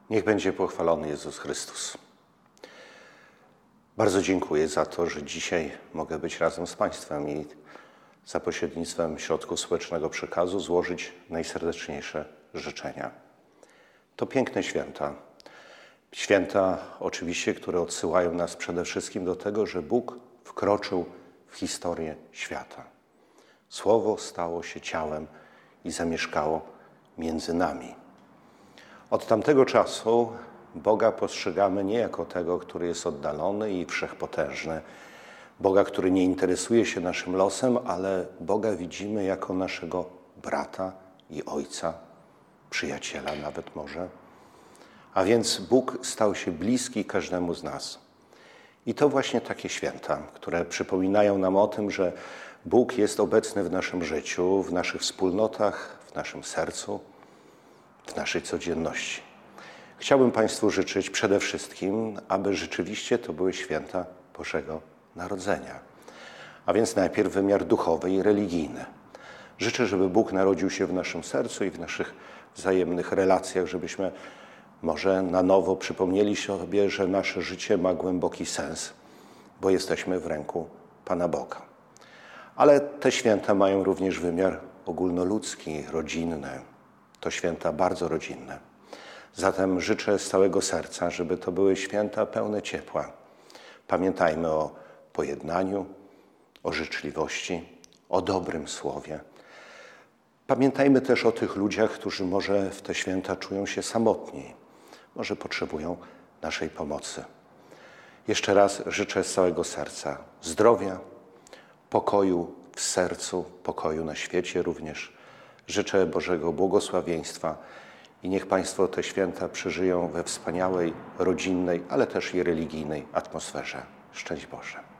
Niech będzie pochwalony Jezus Chrystus. Bardzo dziękuję za to, że dzisiaj mogę być razem z Państwem i za pośrednictwem środków społecznego przekazu złożyć najserdeczniejsze życzenia. To piękne święta. Święta oczywiście, które odsyłają nas przede wszystkim do tego, że Bóg wkroczył w historię świata. Słowo stało się ciałem i zamieszkało między nami. Od tamtego czasu Boga postrzegamy nie jako tego, który jest oddalony i wszechpotężny, Boga, który nie interesuje się naszym losem, ale Boga widzimy jako naszego brata i ojca, przyjaciela nawet może. A więc Bóg stał się bliski każdemu z nas. I to właśnie takie święta, które przypominają nam o tym, że Bóg jest obecny w naszym życiu, w naszych wspólnotach, w naszym sercu, w naszej codzienności. Chciałbym Państwu życzyć przede wszystkim, aby rzeczywiście to były święta Bożego Narodzenia. A więc najpierw wymiar duchowy i religijny. Życzę, żeby Bóg narodził się w naszym sercu i w naszych wzajemnych relacjach, żebyśmy może na nowo przypomnieli sobie, że nasze życie ma głęboki sens, bo jesteśmy w ręku Pana Boga. Ale te święta mają również wymiar ogólnoludzki, rodzinny. To święta bardzo rodzinne. Zatem życzę z całego serca, żeby to były święta pełne ciepła. Pamiętajmy o pojednaniu, o życzliwości, o dobrym słowie. Pamiętajmy też o tych ludziach, którzy może w te święta czują się samotni, może potrzebują naszej pomocy. Jeszcze raz życzę z całego serca zdrowia, pokoju w sercu, pokoju na świecie również. Życzę Bożego błogosławieństwa i niech Państwo te święta przeżyją we wspaniałej, rodzinnej, ale też i religijnej atmosferze. Szczęść Boże.